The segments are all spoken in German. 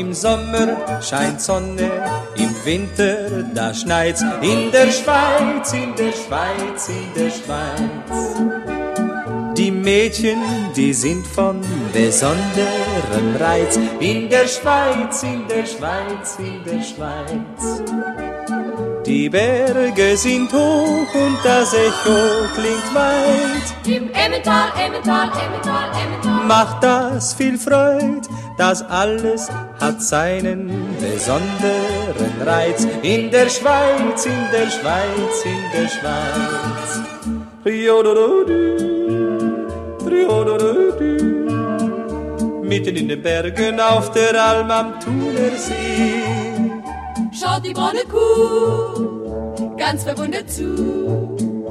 Im Sommer scheint Sonne, im Winter da schneit's. In der Schweiz, in der Schweiz, in der Schweiz. Die Mädchen, die sind von besonderem Reiz. In der Schweiz, in der Schweiz, in der Schweiz. Die Berge sind hoch und das Echo klingt weit. Im Emmental, Emmental, Emmental, Emmental. Macht das viel Freud, das alles hat seinen besonderen Reiz. In der Schweiz, in der Schweiz, in der Schweiz. Mitten in den Bergen auf der Alm am Thunersee. Schaut die braune Kuh ganz verwundert zu.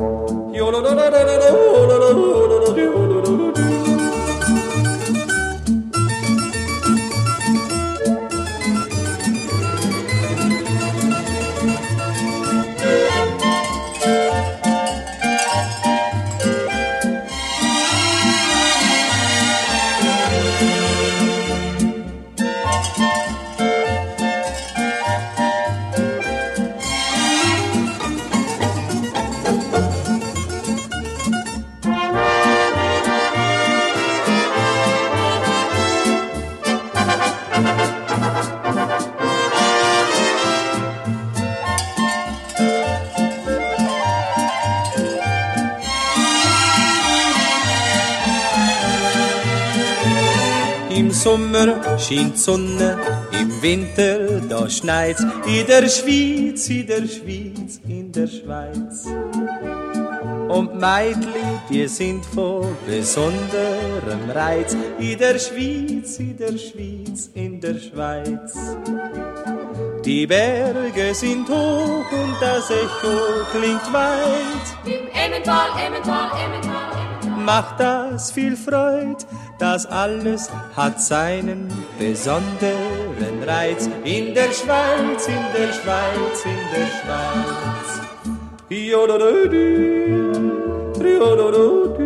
Im Sommer scheint Sonne, im Winter da schneit's. In der Schweiz, in der Schweiz, in der Schweiz. Und Meidli, die sind von besonderem Reiz. In der Schweiz, in der Schweiz, in der Schweiz. Die Berge sind hoch und das Echo klingt weit. Im Emmental, Emmental, Emmental, Emmental. Macht das viel Freud, das alles hat seinen besonderen Reiz. In der Schweiz, in der Schweiz, in der Schweiz.